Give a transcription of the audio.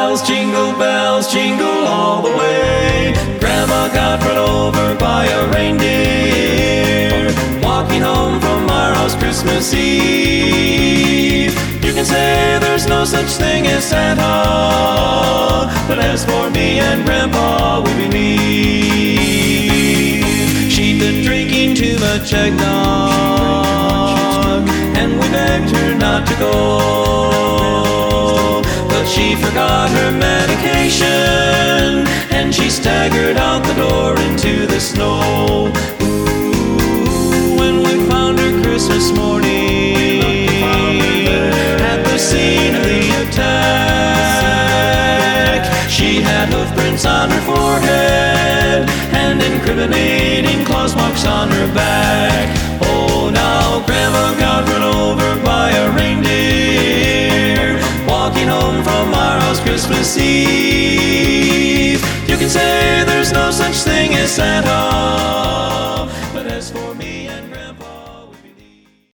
bells, jingle all the way. Grandma got run over by a reindeer, walking home from our house Christmas Eve. You can say there's no such thing as Santa, but as for me and Grandpa, we believe. She'd been drinking too much eggnog, and we begged her not to go, but she forgot her medication, and she staggered out the door into the snow. Ooh, when we found her Christmas morning at the scene of the attack, she had hoof prints on her forehead and incriminating claws marks on her back. Oh, now Grandma got run over by a reindeer, walking home from our house Christmas Eve. You can say there's no such thing as Santa,